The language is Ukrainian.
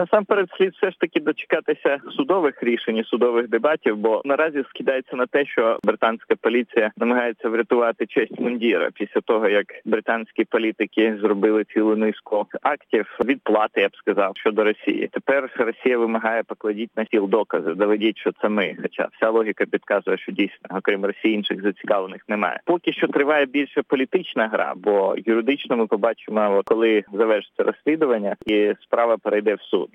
Насамперед слід все ж таки дочекатися судових рішень і судових дебатів, бо наразі скидається на те, що британська поліція намагається врятувати честь мундіра після того, як британські політики зробили цілу низку актів відплати, я б сказав, щодо Росії. Тепер Росія вимагає: покладіть на стіл докази, доведіть, що це ми. Хоча вся логіка підказує, що дійсно, окрім Росії, інших зацікавлених немає. Поки що триває більше політична гра, бо юридично ми побачимо, коли завершиться розслідування і справа перейде в суд.